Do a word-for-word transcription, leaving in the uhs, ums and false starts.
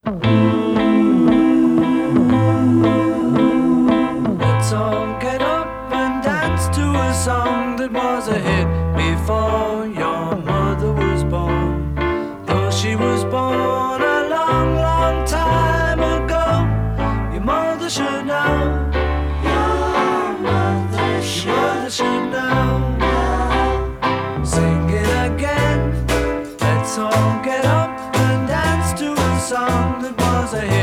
Let's all get up and dance to a song that was a hit before your mother was born. Though she was born a long, long time ago, your mother should know. Your mother should, your mother should know. Sing it again. Let's all get up and dance to a song that was a hit.